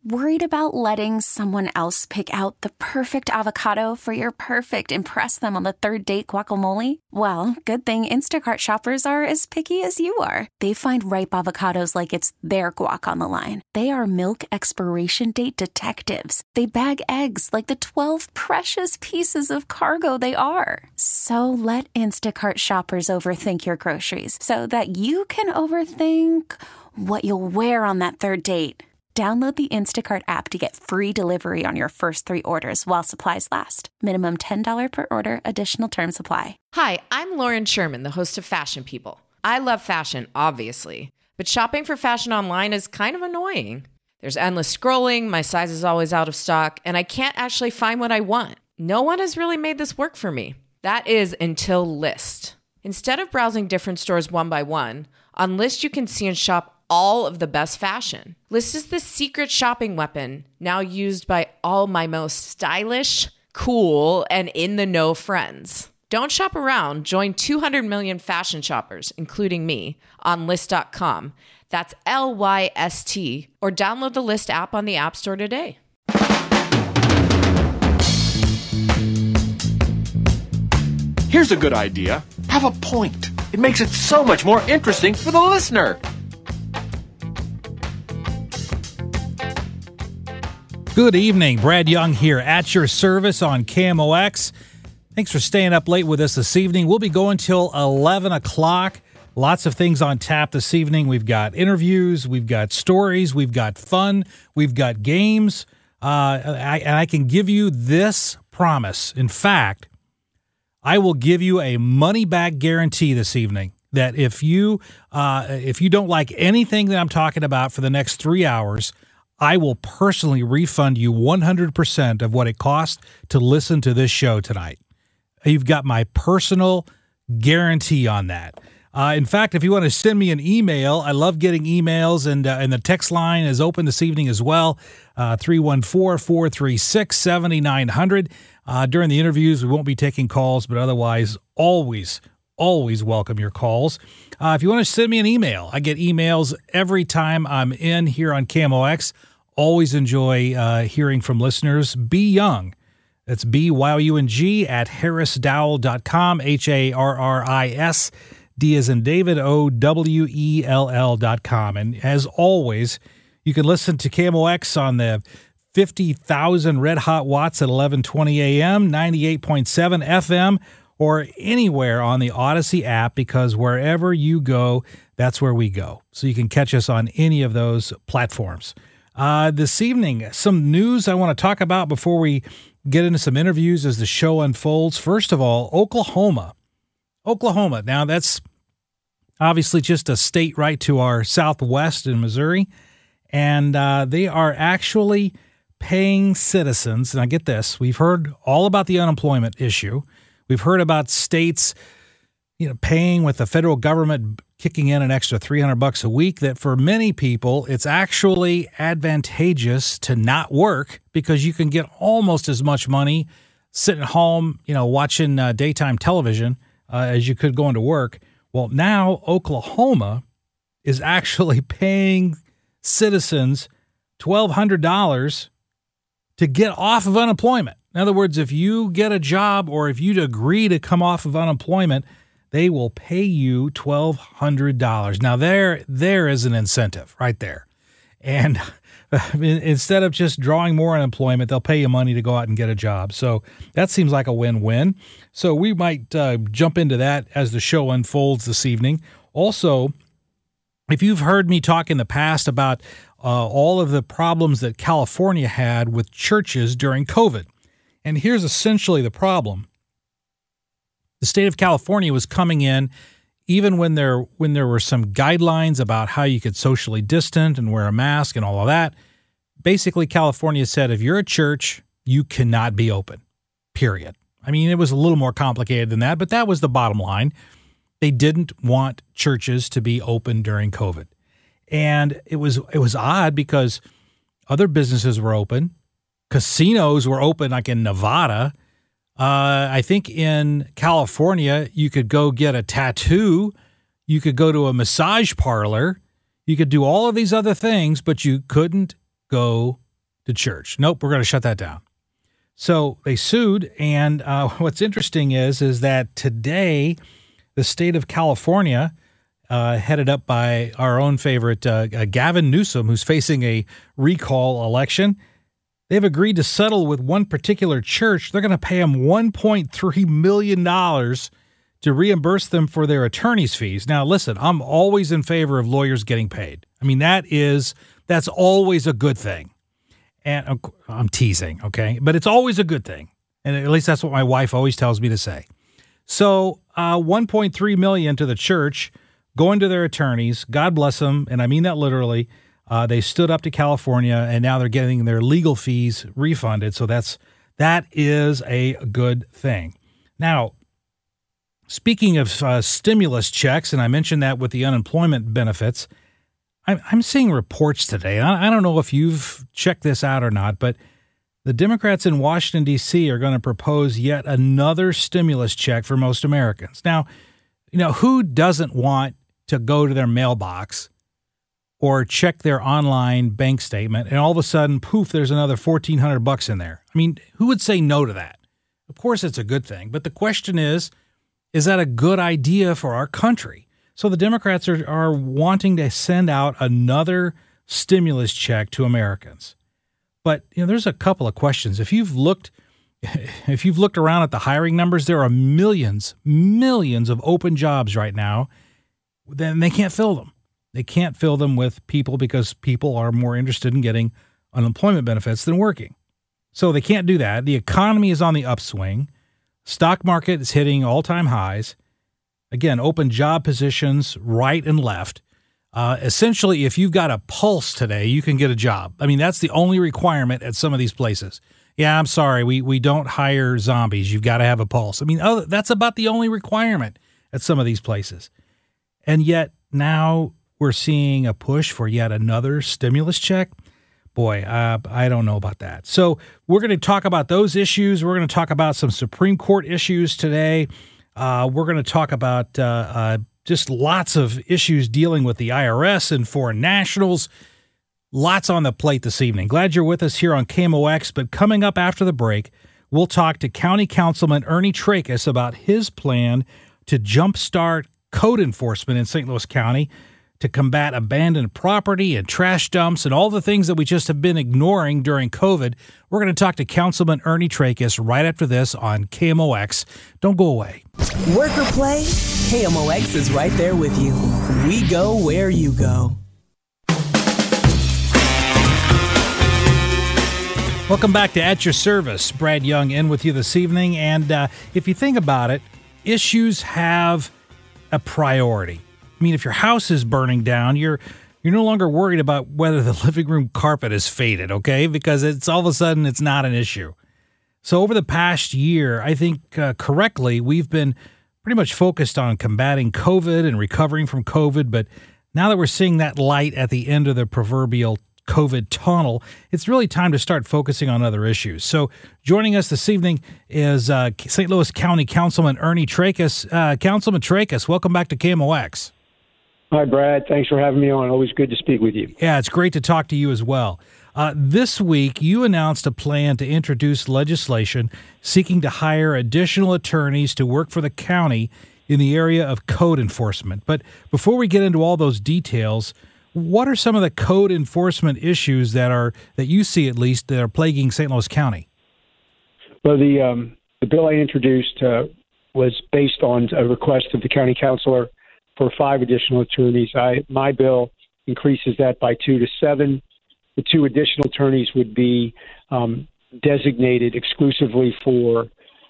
Worried about letting someone else pick out the perfect avocado for your perfect impress them on the third date guacamole? Well, good thing Instacart shoppers are as picky as you are. They find ripe avocados like it's their guac on the line. They are milk expiration date detectives. They bag eggs like the 12 precious pieces of cargo they are. So let Instacart shoppers overthink your groceries so that you can overthink what you'll wear on that third date. Download the Instacart app to get free delivery on your first 3 orders while supplies last. Minimum $10 per order. Additional terms apply. Hi, I'm Lauren Sherman, the host of Fashion People. I love fashion, obviously, but shopping for fashion online is kind of annoying. There's endless scrolling, my size is always out of stock, and I can't actually find what I want. No one has really made this work for me. That is until Lyst. Instead of browsing different stores one by one, on Lyst you can see and shop all of the best fashion. Lyst is the secret shopping weapon now used by all my most stylish, cool, and in-the-know friends. Don't shop around. Join 200 million fashion shoppers, including me, on Lyst.com. That's Lyst, or download the Lyst app on the App Store today. Here's a good idea. Have a point. It makes it so much more interesting for the listener. Good evening. Brad Young here at your service on KMOX. Thanks for staying up late with us this evening. We'll be going till 11 o'clock. Lots of things on tap this evening. We've got interviews, we've got stories, we've got fun, we've got games. I can give you this promise. In fact, I will give you a money-back guarantee this evening that if you don't like anything that I'm talking about for the next 3 hours, I will personally refund you 100% of what it cost to listen to this show tonight. You've got my personal guarantee on that. In fact, if you want to send me an email, I love getting emails, and the text line is open this evening as well, 314-436-7900. During the interviews, we won't be taking calls, but otherwise, always welcome your calls. If you want to send me an email, I get emails every time I'm in here on KMOX. Always enjoy hearing from listeners. Be Young. That's BYUNG at harrisdowell.com, HARRIS, D as in David, OWELL.com. And as always, you can listen to KMOX on the 50,000 red hot watts at 11:20 a.m., 98.7 FM, or anywhere on the Odyssey app, because wherever you go, that's where we go. So you can catch us on any of those platforms. This evening, some news I want to talk about before we get into some interviews as the show unfolds. First of all, Oklahoma. Now, that's obviously just a state right to our southwest in Missouri, and they are actually paying citizens. Now, get this. We've heard all about the unemployment issue. We've heard about states, paying with the federal government kicking in an extra $300 a week, that for many people, it's actually advantageous to not work because you can get almost as much money sitting at home, watching daytime television as you could going to work. Well, now Oklahoma is actually paying citizens $1,200 to get off of unemployment. In other words, if you get a job or if you'd agree to come off of unemployment, they will pay you $1,200. Now, there is an incentive right there. And instead of just drawing more unemployment, they'll pay you money to go out and get a job. So that seems like a win-win. So we might jump into that as the show unfolds this evening. Also, if you've heard me talk in the past about all of the problems that California had with churches during COVID, and here's essentially the problem. The state of California was coming in, even when there were some guidelines about how you could socially distant and wear a mask and all of that. Basically, California said, if you're a church, you cannot be open, period. I mean, it was a little more complicated than that, but that was the bottom line. They didn't want churches to be open during COVID. And it was odd because other businesses were open. Casinos were open, like in Nevada. I think in California, you could go get a tattoo. You could go to a massage parlor. You could do all of these other things, but you couldn't go to church. Nope, we're going to shut that down. So they sued, and what's interesting is that today the state of California, headed up by our own favorite Gavin Newsom, who's facing a recall election, they've agreed to settle with one particular church. They're going to pay them $1.3 million to reimburse them for their attorney's fees. Now, listen, I'm always in favor of lawyers getting paid. I mean, that's always a good thing. And I'm teasing, okay? But it's always a good thing. And at least that's what my wife always tells me to say. So $1.3 million to the church, going to their attorneys. God bless them, and I mean that literally. They stood up to California, and now they're getting their legal fees refunded. So that is a good thing. Now, speaking of stimulus checks, and I mentioned that with the unemployment benefits, I'm seeing reports today. I don't know if you've checked this out or not, but the Democrats in Washington, D.C. are going to propose yet another stimulus check for most Americans. Now, who doesn't want to go to their mailbox or check their online bank statement and all of a sudden, poof, there's another $1,400 in there? I mean, who would say no to that? Of course, it's a good thing. But the question is that a good idea for our country? So the Democrats are wanting to send out another stimulus check to Americans. But there's a couple of questions. If you've looked around at the hiring numbers, there are millions of open jobs right now. Then they can't fill them. They can't fill them with people because people are more interested in getting unemployment benefits than working. So they can't do that. The economy is on the upswing. Stock market is hitting all-time highs. Again, open job positions right and left. Essentially, if you've got a pulse today, you can get a job. I mean, that's the only requirement at some of these places. Yeah, I'm sorry, we don't hire zombies. You've got to have a pulse. I mean, that's about the only requirement at some of these places. And yet now we're seeing a push for yet another stimulus check. Boy, I don't know about that. So we're going to talk about those issues. We're going to talk about some Supreme Court issues today. We're going to talk about just lots of issues dealing with the IRS and foreign nationals. Lots on the plate this evening. Glad you're with us here on KMOX. But coming up after the break, we'll talk to County Councilman Ernie Trakas about his plan to jumpstart code enforcement in St. Louis County to combat abandoned property and trash dumps and all the things that we just have been ignoring during COVID. We're going to talk to Councilman Ernie Trakas right after this on KMOX. Don't go away. Work or play, KMOX is right there with you. We go where you go. Welcome back to At Your Service. Brad Young in with you this evening. And if you think about it, issues have a priority. I mean, if your house is burning down, you're no longer worried about whether the living room carpet is faded, okay? Because it's all of a sudden it's not an issue. So over the past year, I think correctly, we've been pretty much focused on combating COVID and recovering from COVID. But now that we're seeing that light at the end of the proverbial COVID tunnel, it's really time to start focusing on other issues. So joining us this evening is St. Louis County Councilman Ernie Trakas. Councilman Trakas, welcome back to KMOX. Hi, Brad. Thanks for having me on. Always good to speak with you. Yeah, it's great to talk to you as well. This week, you announced a plan to introduce legislation seeking to hire additional attorneys to work for the county in the area of code enforcement. But before we get into all those details, what are some of the code enforcement issues that you see, at least, that are plaguing St. Louis County? Well, the bill I introduced was based on a request of the county councilor for 5 additional attorneys. My bill increases that by 2 to 7. The 2 additional attorneys would be designated exclusively for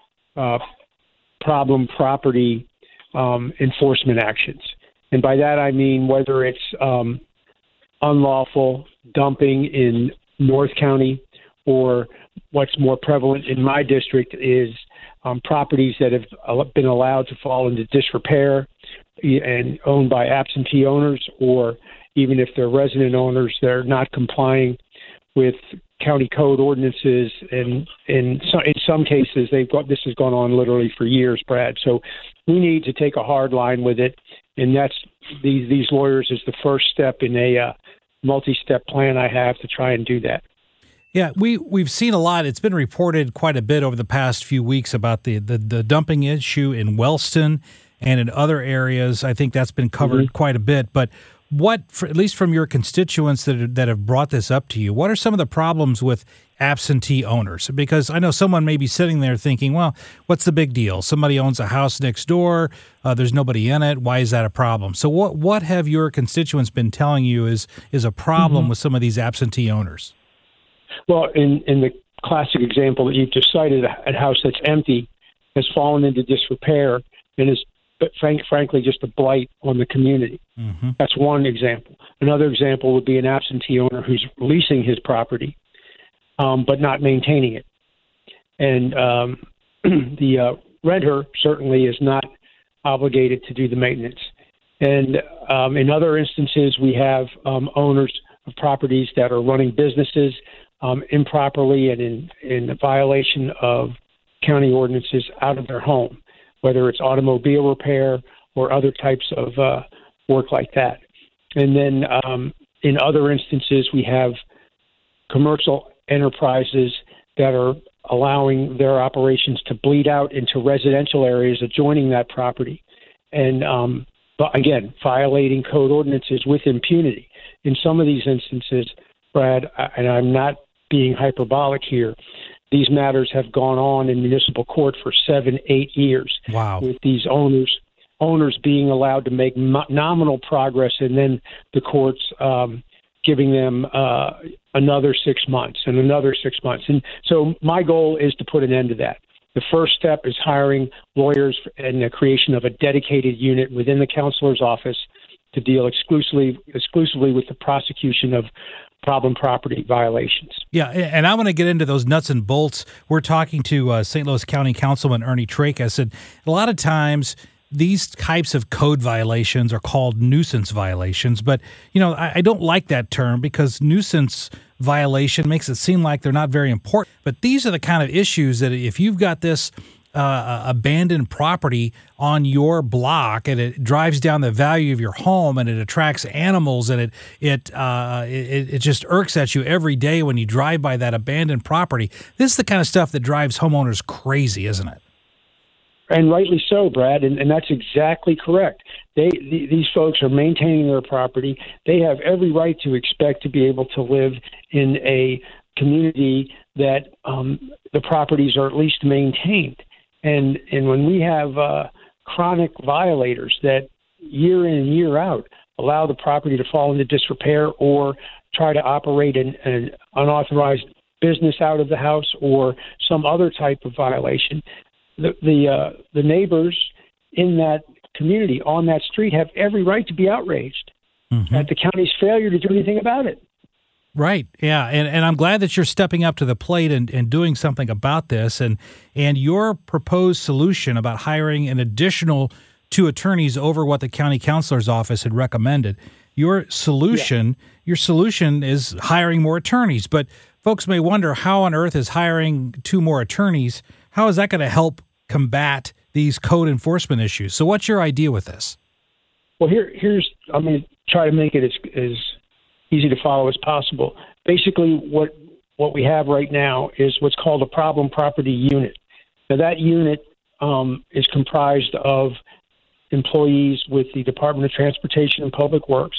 problem property enforcement actions. And by that I mean whether it's unlawful dumping in North County, or what's more prevalent in my district is properties that have been allowed to fall into disrepair and owned by absentee owners, or even if they're resident owners, they're not complying with county code ordinances. And in some cases, this has gone on literally for years, Brad. So we need to take a hard line with it. And that's these lawyers is the first step in a multi-step plan I have to try and do that. Yeah, we've seen a lot. It's been reported quite a bit over the past few weeks about the dumping issue in Wellston and in other areas. I think that's been covered quite a bit. But at least from your constituents that have brought this up to you, what are some of the problems with absentee owners? Because I know someone may be sitting there thinking, well, what's the big deal? Somebody owns a house next door. There's nobody in it. Why is that a problem? So what have your constituents been telling you is a problem with some of these absentee owners? Well, in the classic example that you've just cited, a house that's empty has fallen into disrepair and is, frankly, just a blight on the community. That's one example. Another example would be an absentee owner who's leasing his property, but not maintaining it. And the renter certainly is not obligated to do the maintenance. And in other instances, we have owners of properties that are running businesses improperly and in violation of county ordinances out of their home, whether it's automobile repair or other types of work like that. And then in other instances, we have commercial enterprises that are allowing their operations to bleed out into residential areas adjoining that property. And, but again, violating code ordinances with impunity. In some of these instances, Brad, and I'm not being hyperbolic here, these matters have gone on in municipal court for 7-8 years. Wow. With these owners being allowed to make nominal progress, and then the courts giving them another 6 months and another 6 months. And so my goal is to put an end to that. The first step is hiring lawyers and the creation of a dedicated unit within the counselor's office to deal exclusively with the prosecution of problem property violations. Yeah, and I want to get into those nuts and bolts. We're talking to St. Louis County Councilman Ernie Trakas, and a lot of times these types of code violations are called nuisance violations, but I don't like that term because nuisance violation makes it seem like they're not very important. But these are the kind of issues that if you've got this abandoned property on your block and it drives down the value of your home and it attracts animals and it just irks at you every day when you drive by that abandoned property. This is the kind of stuff that drives homeowners crazy, isn't it? And rightly so, Brad, and that's exactly correct. These folks are maintaining their property. They have every right to expect to be able to live in a community that the properties are at least maintained. And when we have chronic violators that year in and year out allow the property to fall into disrepair or try to operate an unauthorized business out of the house or some other type of violation, the neighbors in that community on that street have every right to be outraged at the county's failure to do anything about it. Right. Yeah. And I'm glad that you're stepping up to the plate and doing something about this. And your proposed solution about hiring an additional 2 attorneys over what the county counselor's office had recommended. Your solution is hiring more attorneys. But folks may wonder, how on earth is hiring 2 more attorneys? How is that going to help combat these code enforcement issues? So what's your idea with this? Well, I'm going to try to make it as easy to follow as possible. Basically, what we have right now is what's called a problem property unit. Now, that unit is comprised of employees with the Department of Transportation and Public Works,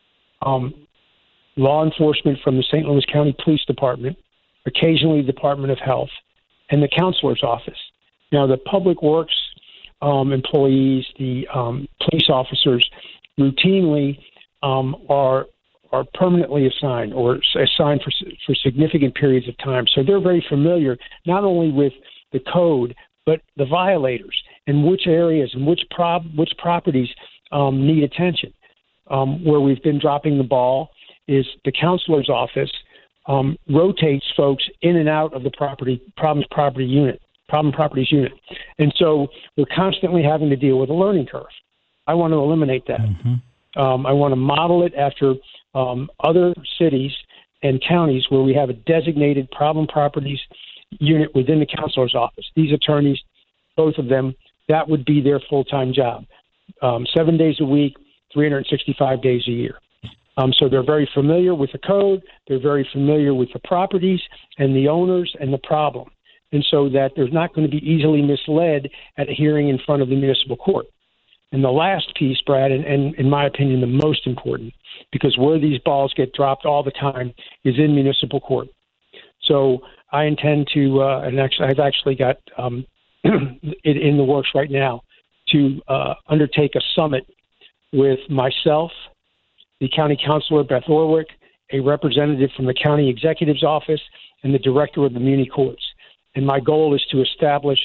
law enforcement from the St. Louis County Police Department, occasionally the Department of Health, and the counselor's office. Now, the Public Works employees, the police officers, routinely are permanently assigned or assigned for significant periods of time. So they're very familiar not only with the code, but the violators and which areas and which properties need attention. Where we've been dropping the ball is the counselor's office rotates folks in and out of the problem properties unit. And so we're constantly having to deal with a learning curve. I want to eliminate that. I want to model it after other cities and counties where we have a designated problem properties unit within the counselor's office. These attorneys, both of them, that would be their full-time job. 7 days a week, 365 days a year. So they're very familiar with the code. They're very familiar with the properties and the owners and the problem. And so that there's not going to be easily misled at a hearing in front of the municipal court. And the last piece, Brad, and in my opinion, the most important, because where these balls get dropped all the time is in municipal court. So I intend to, I've actually got it in the works right now, to undertake a summit with myself, the county councilor, Beth Orwick, a representative from the county executive's office, and the director of the muni courts. And my goal is to establish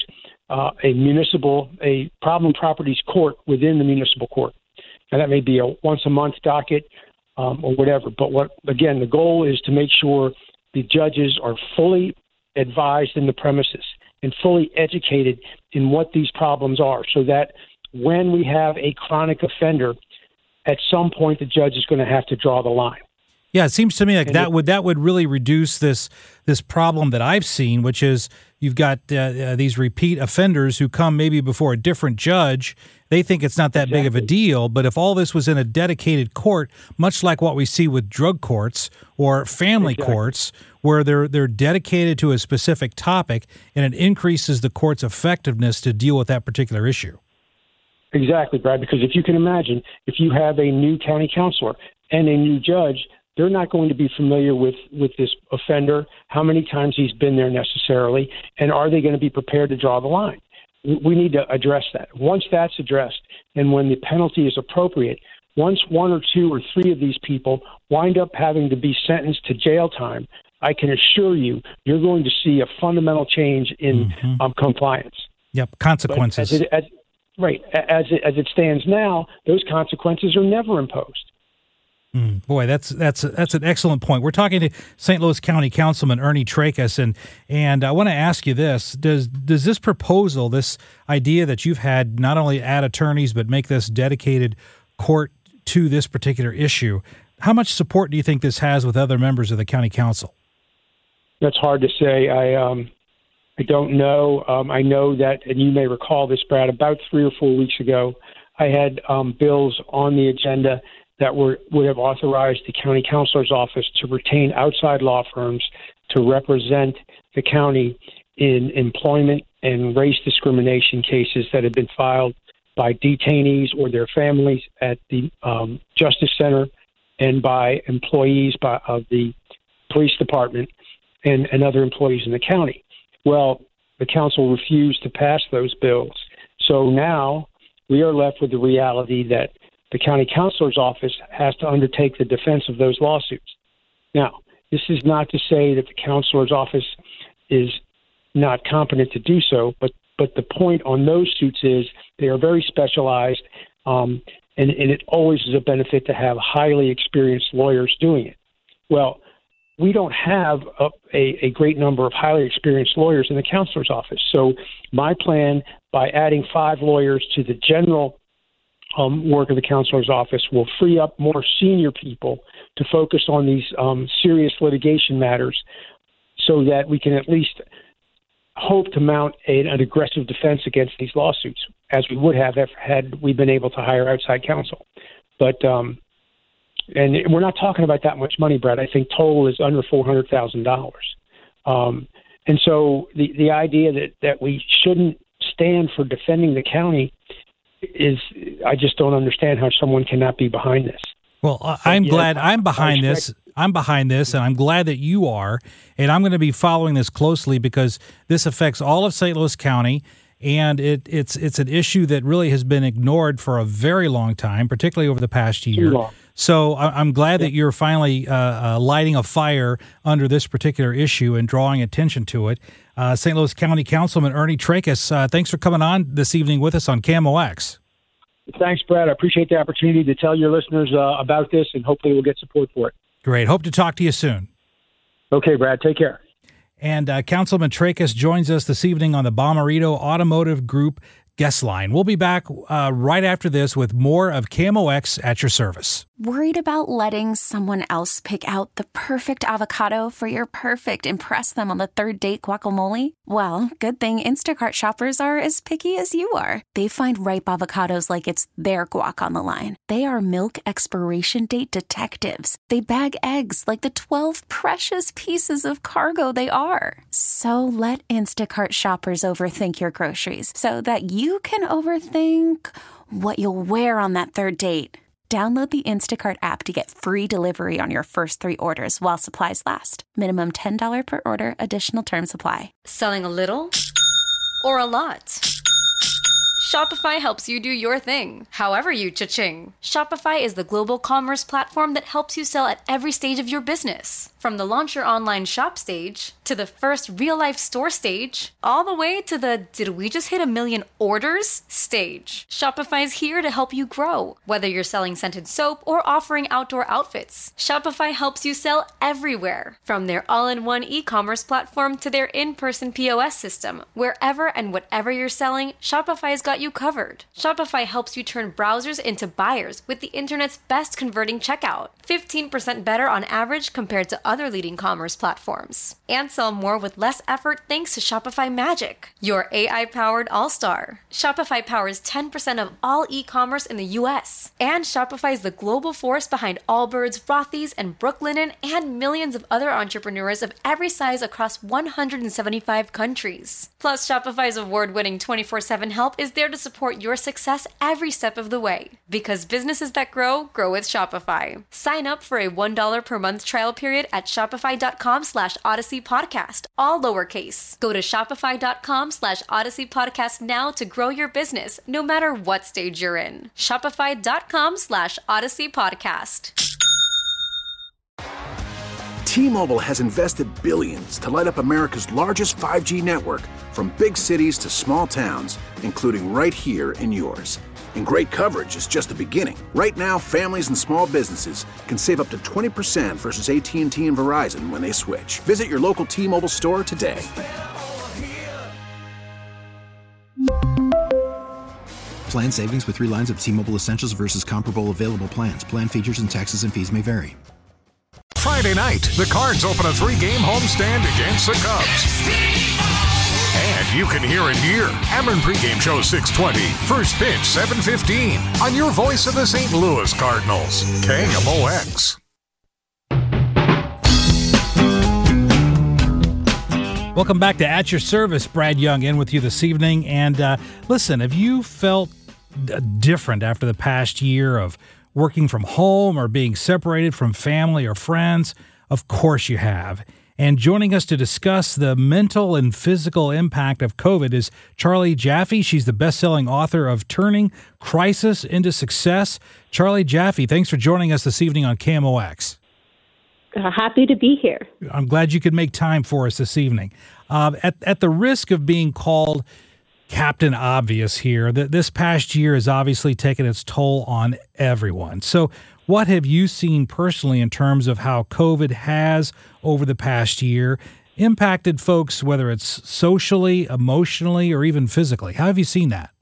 a problem properties court within the municipal court. And that may be a once-a-month docket or whatever. But again, the goal is to make sure the judges are fully advised in the premises and fully educated in what these problems are, so that when we have a chronic offender, at some point the judge is going to have to draw the line. Yeah, it seems to me like that would really reduce this problem that I've seen, which is you've got these repeat offenders who come maybe before a different judge. They think it's not that big of a deal, but if all this was in a dedicated court, much like what we see with drug courts or family courts, where they're dedicated to a specific topic, and it increases the court's effectiveness to deal with that particular issue. Exactly, Brad, because if you can imagine, if you have a new county councilor and a new judge, they're not going to be familiar with this offender, how many times he's been there necessarily, and are they going to be prepared to draw the line? We need to address that. Once that's addressed, and when the penalty is appropriate, once one or two or three of these people wind up having to be sentenced to jail time, I can assure you, you're going to see a fundamental change in compliance. Yep, consequences. As it stands now, those consequences are never imposed. Boy, that's an excellent point. We're talking to St. Louis County Councilman Ernie Trakas, and I want to ask you this: Does this proposal, this idea that you've had, not only add attorneys but make this dedicated court to this particular issue, how much support do you think this has with other members of the county council? That's hard to say. I don't know. I know that, and you may recall this, Brad, about 3 or 4 weeks ago, I had bills on the agenda that would have authorized the county councilor's office to retain outside law firms to represent the county in employment and race discrimination cases that have been filed by detainees or their families at the Justice Center and by employees of the police department and other employees in the county. Well, the council refused to pass those bills. So now we are left with the reality that the county councilor's office has to undertake the defense of those lawsuits. Now, this is not to say that the councilor's office is not competent to do so, but the point on those suits is they are very specialized, and it always is a benefit to have highly experienced lawyers doing it. Well, we don't have a great number of highly experienced lawyers in the councilor's office. So my plan, by adding 5 lawyers to the general work of the councilor's office, will free up more senior people to focus on these serious litigation matters, so that we can at least hope to mount an aggressive defense against these lawsuits, as we would have had we been able to hire outside counsel. But and we're not talking about that much money, Brad. I think total is under $400,000. And so the idea that we shouldn't stand for defending the county is, I just don't understand how someone cannot be behind this. Well, I'm glad I'm behind this. I'm behind this, and I'm glad that you are. And I'm going to be following this closely, because this affects all of St. Louis County, and it's an issue that really has been ignored for a very long time, particularly over the past year. So I'm glad that you're finally lighting a fire under this particular issue and drawing attention to it. St. Louis County Councilman Ernie Trakas, thanks for coming on this evening with us on KMOX. Thanks, Brad. I appreciate the opportunity to tell your listeners about this, and hopefully we'll get support for it. Great. Hope to talk to you soon. Okay, Brad. Take care. And Councilman Trakas joins us this evening on the Bomarito Automotive Group guest line. We'll be back right after this with more of KMOX at your service. Worried about letting someone else pick out the perfect avocado for your perfect impress them on the third date guacamole? Well, good thing Instacart shoppers are as picky as you are. They find ripe avocados like it's their guac on the line. They are milk expiration date detectives. They bag eggs like the 12 precious pieces of cargo they are. So let Instacart shoppers overthink your groceries so that you can overthink what you'll wear on that third date. Download the Instacart app to get free delivery on your first 3 orders while supplies last. Minimum $10 per order. Additional terms apply. Selling a little or a lot? Shopify helps you do your thing, however you cha-ching. Shopify is the global commerce platform that helps you sell at every stage of your business. From the launch your online shop stage, to the first real-life store stage, all the way to the did we just hit 1 million orders stage. Shopify's here to help you grow. Whether you're selling scented soap or offering outdoor outfits, Shopify helps you sell everywhere. From their all-in-one e-commerce platform to their in-person POS system, wherever and whatever you're selling, Shopify's got you covered. Shopify helps you turn browsers into buyers with the internet's best converting checkout. 15% better on average compared to other leading commerce platforms. And sell more with less effort thanks to Shopify Magic, your AI-powered all-star. Shopify powers 10% of all e-commerce in the US. And Shopify is the global force behind Allbirds, Rothy's, and Brooklinen, and millions of other entrepreneurs of every size across 175 countries. Plus, Shopify's award-winning 24/7 help is there to support your success every step of the way. Because businesses that grow, grow with Shopify. Sign up for a $1 per month trial period at shopify.com/Odyssey Podcast, all lowercase. Go to shopify.com/Odyssey Podcast now to grow your business, no matter what stage you're in. Shopify.com/Odyssey Podcast. T-Mobile has invested billions to light up America's largest 5G network, from big cities to small towns, including right here in yours. And great coverage is just the beginning. Right now, families and small businesses can save up to 20% versus AT&T and Verizon when they switch. Visit your local T-Mobile store today. Plan savings with 3 lines of T-Mobile Essentials versus comparable available plans. Plan features and taxes and fees may vary. Friday night, the Cards open a 3-game homestand against the Cubs. And you can hear it here. Ameren pregame show 6:20. First pitch 7:15. On your voice of the St. Louis Cardinals. KMOX. Welcome back to At Your Service. Brad Young in with you this evening. And listen, have you felt different after the past year of working from home or being separated from family or friends? Of course you have. And joining us to discuss the mental and physical impact of COVID is Charlie Jaffe. She's the best-selling author of Turning Crisis into Success. Charlie Jaffe, thanks for joining us this evening on KMOX. Happy to be here. I'm glad you could make time for us this evening. At the risk of being called Captain Obvious here, that this past year has obviously taken its toll on everyone. So what have you seen personally in terms of how COVID has, over the past year, impacted folks, whether it's socially, emotionally, or even physically? How have you seen that?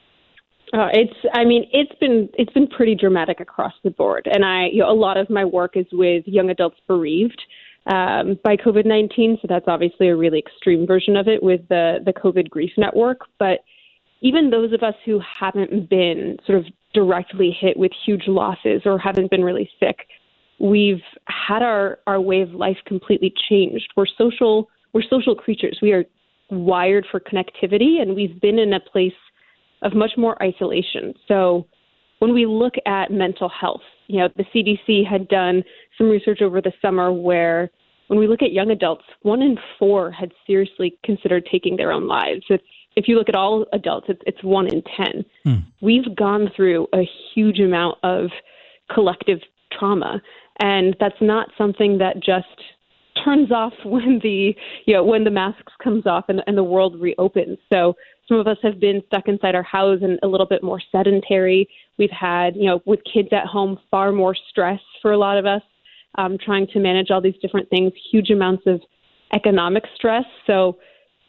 It's been pretty dramatic across the board. And a lot of my work is with young adults bereaved by COVID-19. So that's obviously a really extreme version of it with the COVID Grief Network. But even those of us who haven't been sort of directly hit with huge losses or haven't been really sick, we've had our way of life completely changed. We're social creatures. We are wired for connectivity, and we've been in a place of much more isolation. So when we look at mental health, the CDC had done some research over the summer where when we look at young adults, 1 in 4 had seriously considered taking their own lives. If you look at all adults, it's 1 in 10. We've gone through a huge amount of collective trauma, and that's not something that just turns off when the masks comes off and the world reopens. So some of us have been stuck inside our house and a little bit more sedentary. We've had, with kids at home, far more stress for a lot of us, trying to manage all these different things, huge amounts of economic stress. So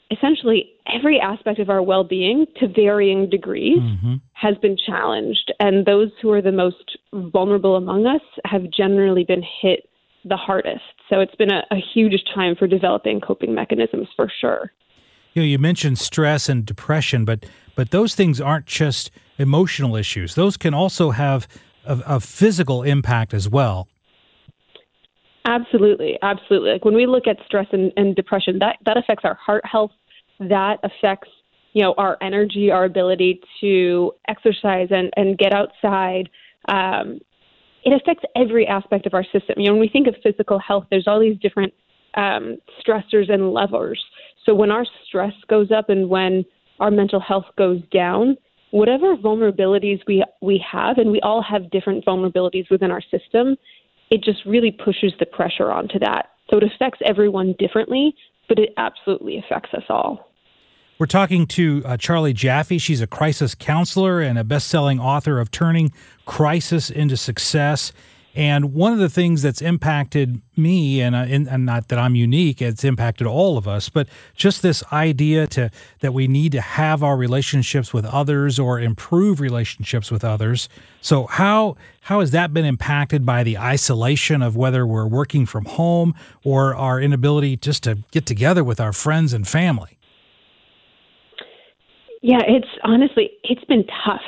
essentially every aspect of our well-being to varying degrees has been challenged. And those who are the most vulnerable among us have generally been hit the hardest. So it's been a huge time for developing coping mechanisms for sure. You mentioned stress and depression, but those things aren't just emotional issues. Those can also have a physical impact as well. Absolutely. Like when we look at stress and depression, that affects our heart health. That affects, our energy, our ability to exercise and get outside. It affects every aspect of our system. When we think of physical health, there's all these different stressors and levers. So when our stress goes up and when our mental health goes down, whatever vulnerabilities we have, and we all have different vulnerabilities within our system, it just really pushes the pressure onto that. So it affects everyone differently, but it absolutely affects us all. We're talking to Charlie Jaffe. She's a crisis counselor and a best-selling author of Turning Crisis into Success. And one of the things that's impacted me, and not that I'm unique, it's impacted all of us, but just this idea that we need to have our relationships with others or improve relationships with others. So how has that been impacted by the isolation of whether we're working from home or our inability just to get together with our friends and family? Yeah, it's been tough.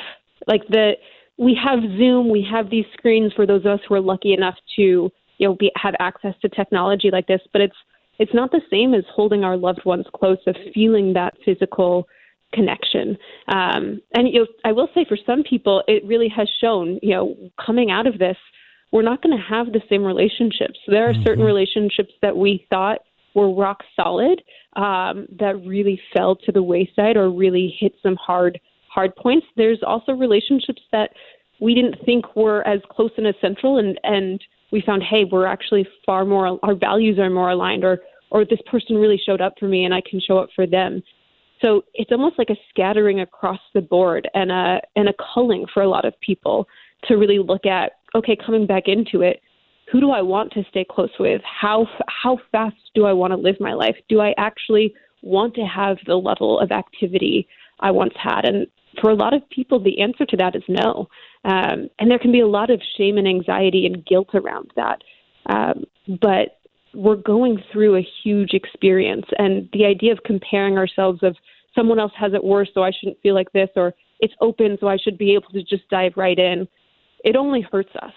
We have Zoom, we have these screens for those of us who are lucky enough to, have access to technology like this, but it's not the same as holding our loved ones close, of feeling that physical connection. And I will say for some people, it really has shown, coming out of this, we're not going to have the same relationships. There are certain relationships that we thought were rock solid that really fell to the wayside or really hit some hard points. There's also relationships that we didn't think were as close and as central, and we found, hey, we're actually far more, our values are more aligned, or this person really showed up for me and I can show up for them. So it's almost like a scattering across the board and a culling for a lot of people to really look at, okay, coming back into it, who do I want to stay close with? How fast do I want to live my life? Do I actually want to have the level of activity I once had? And for a lot of people, the answer to that is no. And there can be a lot of shame and anxiety and guilt around that. But we're going through a huge experience. And the idea of comparing ourselves of someone else has it worse, so I shouldn't feel like this, or it's open, so I should be able to just dive right in, it only hurts us.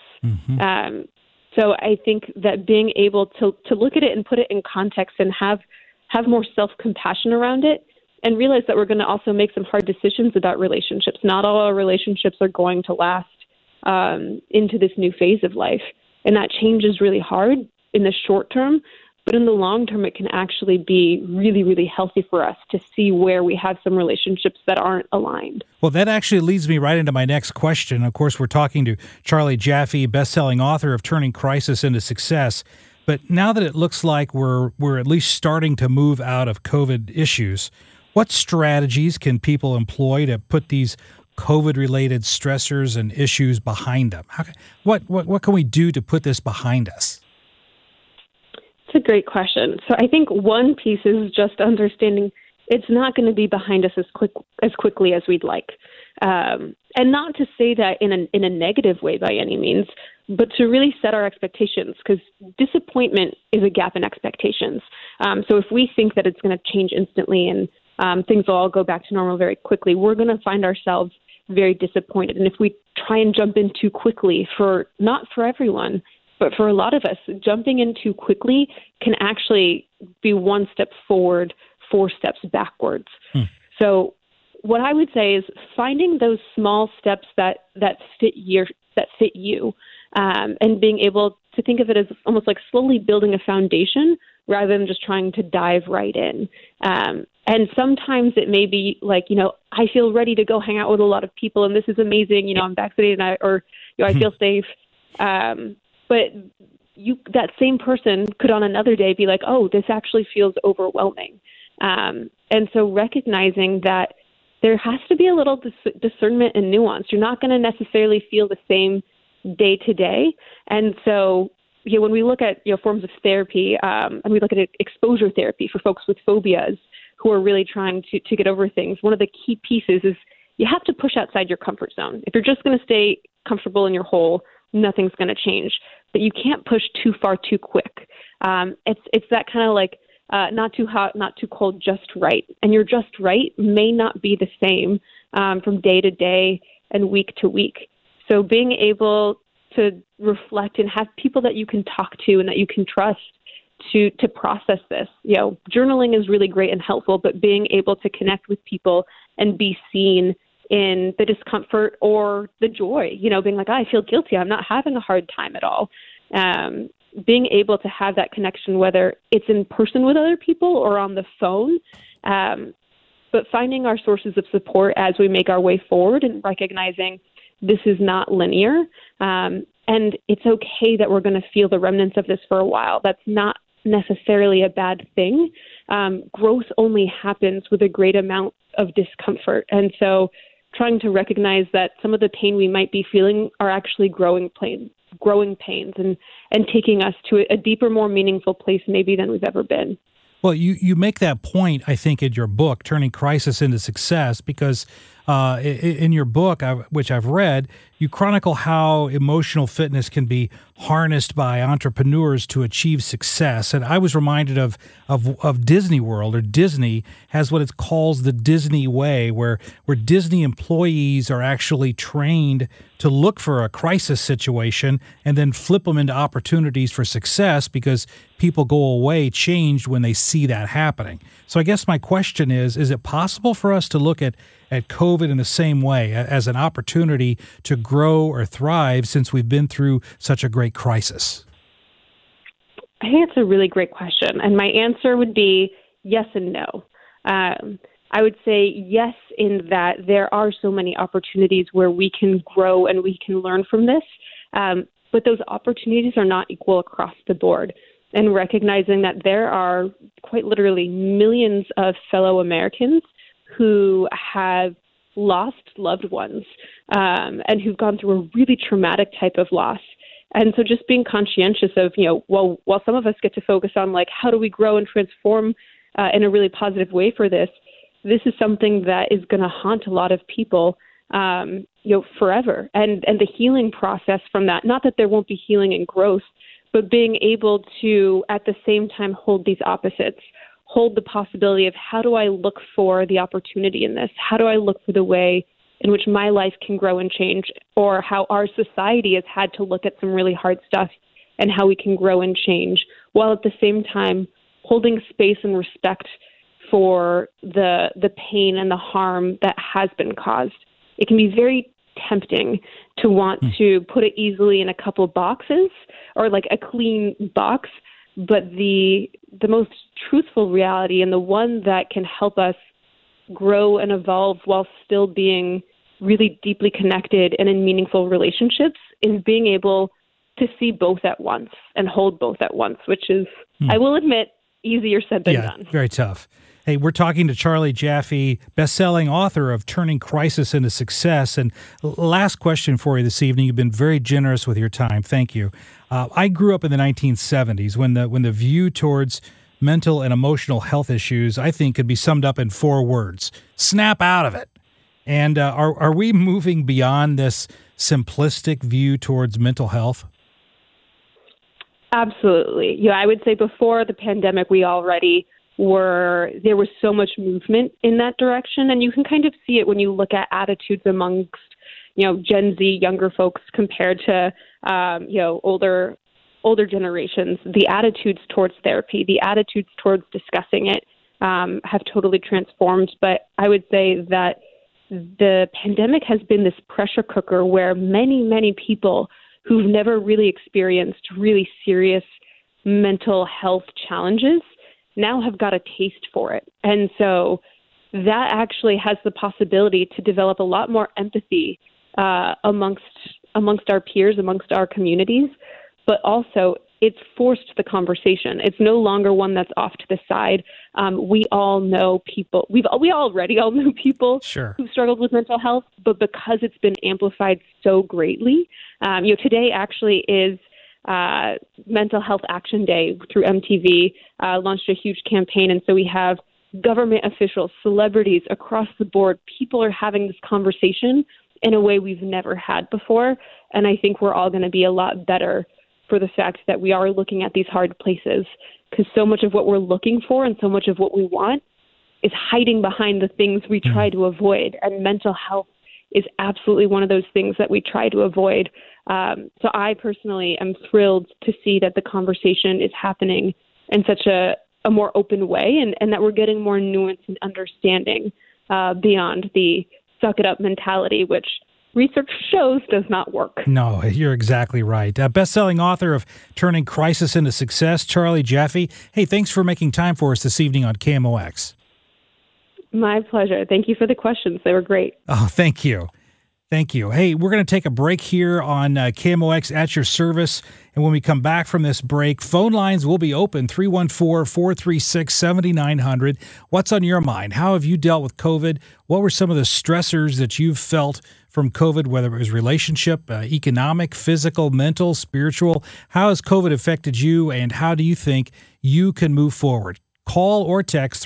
So I think that being able to look at it and put it in context and have more self-compassion around it, and realize that we're going to also make some hard decisions about relationships. Not all our relationships are going to last into this new phase of life. And that change is really hard in the short term, but in the long term, it can actually be really, really healthy for us to see where we have some relationships that aren't aligned. Well, that actually leads me right into my next question. Of course, we're talking to Charlie Jaffe, best-selling author of Turning Crisis into Success. But now that it looks like we're at least starting to move out of COVID issues, what strategies can people employ to put these COVID-related stressors and issues behind them? What can we do to put this behind us? It's a great question. So I think one piece is just understanding it's not going to be behind us as quickly as we'd like. And not to say that in a negative way by any means, but to really set our expectations, because disappointment is a gap in expectations. So if we think that it's going to change instantly and things will all go back to normal very quickly, we're going to find ourselves very disappointed. And if we try and jump in too quickly, not for everyone, but for a lot of us, jumping in too quickly can actually be one step forward, 4 steps backwards. So what I would say is finding those small steps that fit you, and being able to think of it as almost like slowly building a foundation rather than just trying to dive right in. And sometimes it may be like, I feel ready to go hang out with a lot of people and this is amazing. I'm vaccinated I feel safe. But that same person could on another day be like, oh, this actually feels overwhelming. And so recognizing that there has to be a little discernment and nuance. You're not going to necessarily feel the same day to day. And so when we look at forms of therapy, and we look at exposure therapy for folks with phobias who are really trying to get over things, one of the key pieces is you have to push outside your comfort zone. If you're just going to stay comfortable in your hole, nothing's going to change. But you can't push too far too quick. It's that kind of like not too hot, not too cold, just right. And your just right may not be the same from day to day and week to week. So being able to reflect and have people that you can talk to and that you can trust to process this. Journaling is really great and helpful, but being able to connect with people and be seen in the discomfort or the joy, being like, I feel guilty. I'm not having a hard time at all. Being able to have that connection, whether it's in person with other people or on the phone, but finding our sources of support as we make our way forward and recognizing this is not linear. And it's okay that we're going to feel the remnants of this for a while. That's not necessarily a bad thing. Growth only happens with a great amount of discomfort. And so trying to recognize that some of the pain we might be feeling are actually growing pains and taking us to a deeper, more meaningful place maybe than we've ever been. Well, you make that point, I think, in your book, Turning Crisis into Success, because in your book, which I've read, you chronicle how emotional fitness can be harnessed by entrepreneurs to achieve success. And I was reminded of Disney World, or Disney has what it calls the Disney way, where Disney employees are actually trained to look for a crisis situation and then flip them into opportunities for success, because people go away changed when they see that happening. So I guess my question is it possible for us to look at COVID in the same way, as an opportunity to grow or thrive, since we've been through such a great crisis? I think it's a really great question. And my answer would be yes and no. I would say yes, in that there are so many opportunities where we can grow and we can learn from this. But those opportunities are not equal across the board. And recognizing that there are quite literally millions of fellow Americans who have lost loved ones and who've gone through a really traumatic type of loss. And so just being conscientious of, while some of us get to focus on like, how do we grow and transform in a really positive way for this, this is something that is going to haunt a lot of people, forever. And the healing process from that, not that there won't be healing and growth, but being able to, at the same time, hold these opposites, hold the possibility of how do I look for the opportunity in this? How do I look for the way in which my life can grow and change, or how our society has had to look at some really hard stuff and how we can grow and change, while at the same time holding space and respect for the pain and the harm that has been caused. It can be very tempting to want to put it easily in a couple boxes, or like a clean box, but the most truthful reality, and the one that can help us grow and evolve while still being really deeply connected and in meaningful relationships, is being able to see both at once and hold both at once, which is, I will admit, easier said than done. Very tough. Hey, we're talking to Charlie Jaffe, best-selling author of Turning Crisis into Success. And last question for you this evening. You've been very generous with your time. Thank you. I grew up in the 1970s when the view towards mental and emotional health issues, I think, could be summed up in 4 words: snap out of it. And are we moving beyond this simplistic view towards mental health? Absolutely. I would say before the pandemic, there was so much movement in that direction. And you can kind of see it when you look at attitudes amongst, Gen Z, younger folks compared to, older generations. The attitudes towards therapy, the attitudes towards discussing it have totally transformed. But I would say that the pandemic has been this pressure cooker where many, many people who've never really experienced really serious mental health challenges now have got a taste for it. And so that actually has the possibility to develop a lot more empathy amongst our peers, amongst our communities, but also it's forced the conversation. It's no longer one that's off to the side. We all know people. We already all know people who've struggled with mental health, but because it's been amplified so greatly, today actually is Mental Health Action Day through MTV, launched a huge campaign. And so we have government officials, celebrities across the board, people are having this conversation in a way we've never had before. And I think we're all going to be a lot better for the fact that we are looking at these hard places, because so much of what we're looking for and so much of what we want is hiding behind the things we try to avoid. And mental health is absolutely one of those things that we try to avoid. So I personally am thrilled to see that the conversation is happening in such a more open way, and that we're getting more nuance and understanding beyond the suck it up mentality, which research shows does not work. No, you're exactly right. Best-selling author of Turning Crisis into Success, Charlie Jaffe. Hey, thanks for making time for us this evening on KMOX. My pleasure. Thank you for the questions. They were great. Oh, thank you. Thank you. Hey, we're going to take a break here on KMOX at your service. And when we come back from this break, phone lines will be open, 314-436-7900. What's on your mind? How have you dealt with COVID? What were some of the stressors that you've felt from COVID, whether it was relationship, economic, physical, mental, spiritual? How has COVID affected you, and how do you think you can move forward? Call or text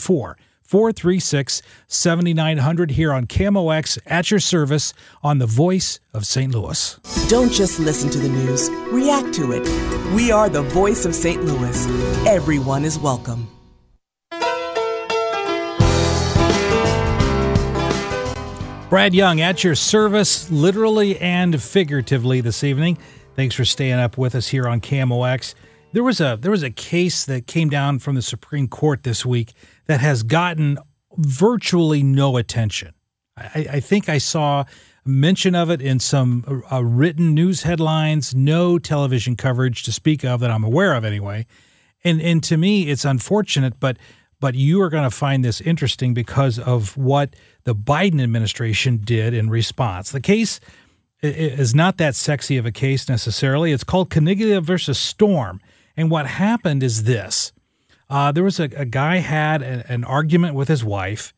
314-436-7900 here on KMOX at your service on the Voice of St. Louis. Don't just listen to the news, react to it. We are the Voice of St. Louis. Everyone is welcome. Brad Young at your service, literally and figuratively this evening. Thanks for staying up with us here on KMOX. There was a case that came down from the Supreme Court this week that has gotten virtually no attention. I think I saw mention of it in some written news headlines, no television coverage to speak of that I'm aware of anyway. And to me, it's unfortunate, but you are going to find this interesting because of what the Biden administration did in response. The case is not that sexy of a case necessarily. It's called Caniglia versus Storm. And what happened is this. There was a guy had an argument with his wife.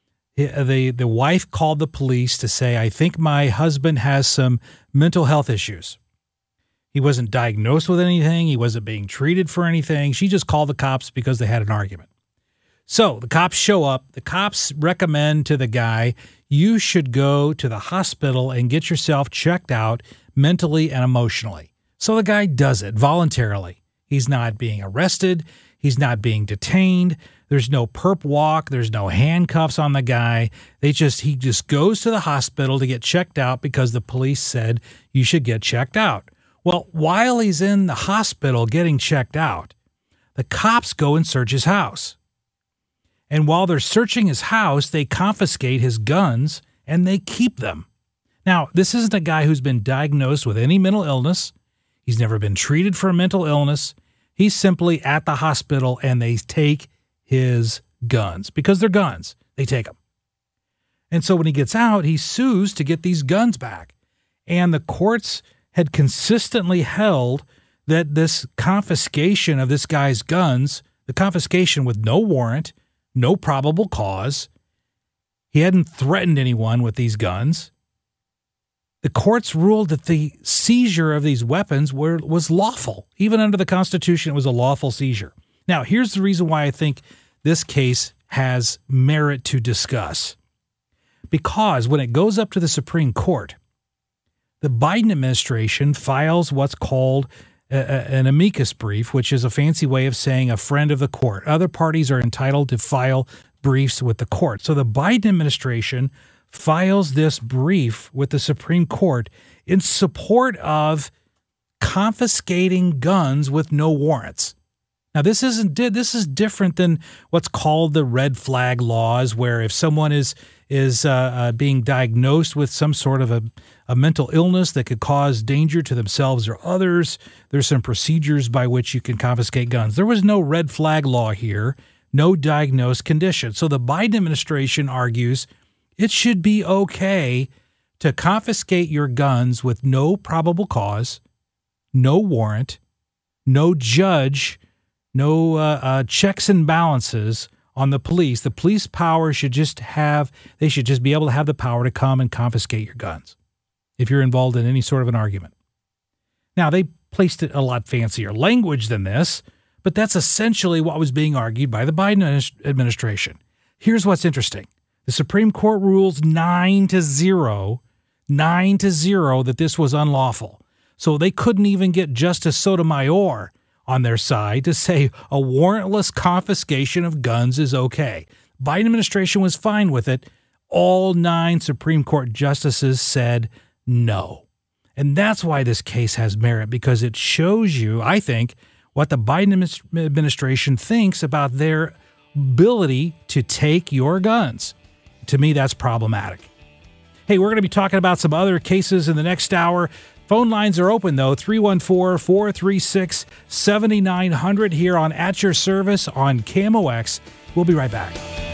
The wife called the police to say, I think my husband has some mental health issues. He wasn't diagnosed with anything. He wasn't being treated for anything. She just called the cops because they had an argument. So the cops show up. The cops recommend to the guy, you should go to the hospital and get yourself checked out mentally and emotionally. So the guy does it voluntarily. He's not being arrested. He's not being detained. There's no perp walk. There's no handcuffs on the guy. He just goes to the hospital to get checked out because the police said you should get checked out. Well, while he's in the hospital getting checked out, the cops go and search his house. And while they're searching his house, they confiscate his guns and they keep them. Now, this isn't a guy who's been diagnosed with any mental illness. He's never been treated for a mental illness. He's simply at the hospital and they take his guns because they're guns. They take them. And so when he gets out, he sues to get these guns back. And the courts had consistently held that this confiscation of this guy's guns, the confiscation with no warrant, no probable cause, he hadn't threatened anyone with these guns. The courts ruled that the seizure of these weapons was lawful. Even under the Constitution, it was a lawful seizure. Now, here's the reason why I think this case has merit to discuss. Because when it goes up to the Supreme Court, the Biden administration files what's called an amicus brief, which is a fancy way of saying a friend of the court. Other parties are entitled to file briefs with the court. So the Biden administration files this brief with the Supreme Court in support of confiscating guns with no warrants. Now, this is different than what's called the red flag laws, where if someone is being diagnosed with some sort of a mental illness that could cause danger to themselves or others, there's some procedures by which you can confiscate guns. There was no red flag law here, no diagnosed condition. So the Biden administration argues it should be okay to confiscate your guns with no probable cause, no warrant, no judge, no checks and balances on the police. The police power should just be able to have the power to come and confiscate your guns if you're involved in any sort of an argument. Now, they placed it a lot fancier language than this, But that's essentially what was being argued by the Biden administration. Here's what's interesting. The Supreme Court rules 9-0 that this was unlawful. So they couldn't even get Justice Sotomayor on their side to say a warrantless confiscation of guns is okay. Biden administration was fine with it. All 9 Supreme Court justices said no. And that's why this case has merit, because it shows you, I think, what the Biden administration thinks about their ability to take your guns. To me, that's problematic. Hey, we're going to be talking about some other cases in the next hour. Phone lines are open, though, 314-436-7900 here on At Your Service on KMOX. We'll be right back.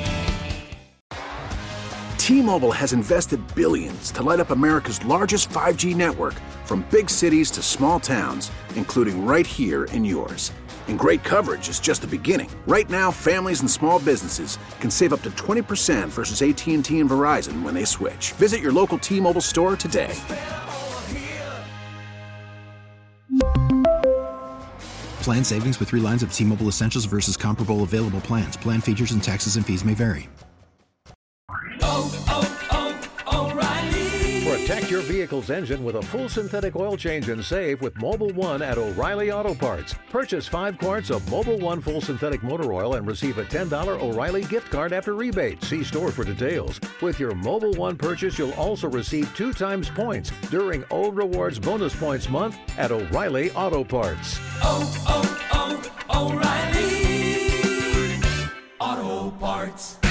T-Mobile has invested billions to light up America's largest 5G network, from big cities to small towns, including right here in yours. And great coverage is just the beginning. Right now, families and small businesses can save up to 20% versus AT&T and Verizon when they switch. Visit your local T-Mobile store today. Plan savings with 3 lines of T-Mobile Essentials versus comparable available plans. Plan features and taxes and fees may vary. Protect your vehicle's engine with a full synthetic oil change and save with Mobil 1 at O'Reilly Auto Parts. Purchase 5 quarts of Mobil 1 full synthetic motor oil and receive a $10 O'Reilly gift card after rebate. See store for details. With your Mobil 1 purchase, you'll also receive 2 times points during O Rewards Bonus Points Month at O'Reilly Auto Parts. O'Reilly Auto Parts.